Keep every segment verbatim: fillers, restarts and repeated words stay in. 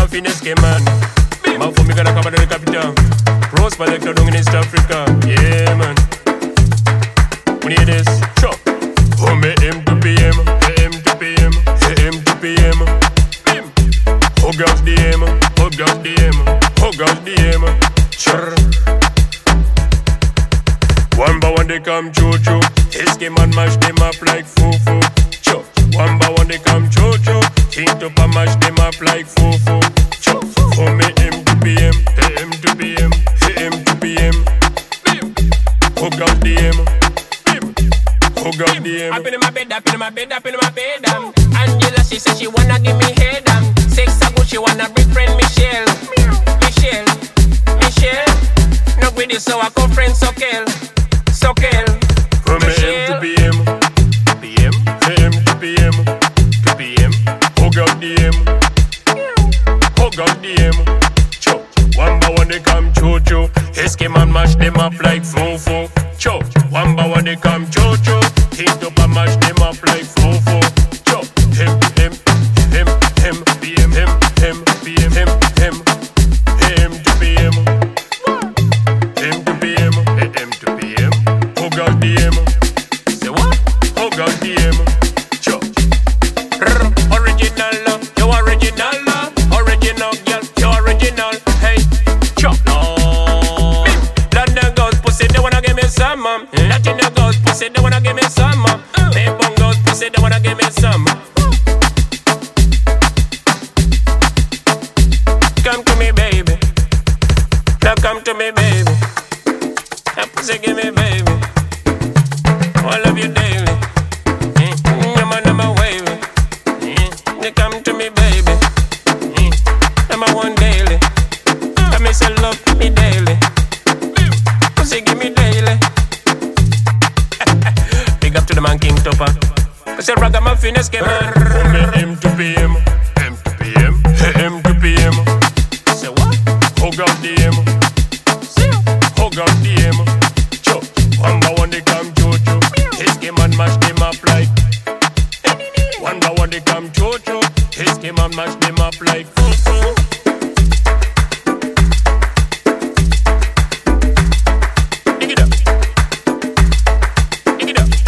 finesse man. Man for me gonna cover the capital. Rose Selector down in East Africa. Yeah man. When you hear this, sure. Oh me M to P M, M to P M, M to P M. Oh girls D M, oh girls D M, oh girls D M. Sure. One by one they come choo-choo. Escape man mash them up like foo-foo. Choo. One by one they come choo-choo. King to pa mash them up like foo-foo. Choo. Oh me M to P M, M to P M, M to P M. Oh girls D M. Oh God, damn. Up in my bed, up in my bed, up in my bed. Um. Angela, she said she wanna give me head. Um. Sex ago, she wanna bring friend Michelle. Michelle, Michelle. No with this, so I call friend Sokel. Sokel. From M to P M, P M, M to P M, to P M. Oh God, damn. Oh God, damn. Cho. One by one they come choo choo. Escape man mash them up like foo foo. Cho. One by one they come choo choo. Hit up and mash them up like foo-foo. Chop. Him, him, him, him, P M, him, him, P M, him, him, him to P M. Him to P M, him to P M. Oh God D M. Say what? Oh God D M. Chop. Original, you original, original girl, you original. Hey, chop. No. London girls pussy, they wanna give me some. Latin girls pussy, they wanna give me some. Say they wanna give me some. Come to me, baby. Now come to me, baby. Now pussy, give me, baby. I love you daily. Mm, you're my number wavy. Mm, you come to me, baby. Mm, number one daily. I miss you, love me daily. Pussy, give me daily. Big up to the man King Topper. I said ragamuffin escape man. Oh me M to P M, M to P M, M to P M. Say what? Oh God D M. Oh God D M. Cho. One by one they come choo choo. Escape man mash them up like. One by one they come choo choo. Escape man mash them up like. Dig it up. Dig it up.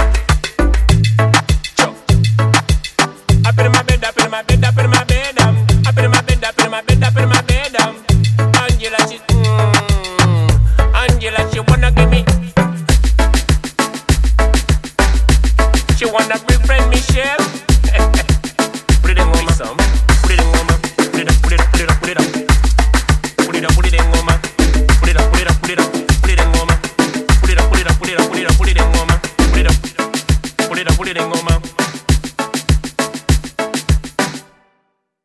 Up in my bed, up in my bed, up in my bed, um. Up in my bed, up in my bed, up in my bed, um. Angela, she, mm, Angela, she wanna give me. She wanna bring friend Michelle. Put it in woman, some. Put it in woman. Put it up, put it up, put it up, put it up. Put it up, put it in woman. Put it up, put it up, put it up, put it in woman. Put it up, put it up, put it up, put it up, put it in woman. Put it up, put it up, put it in woman.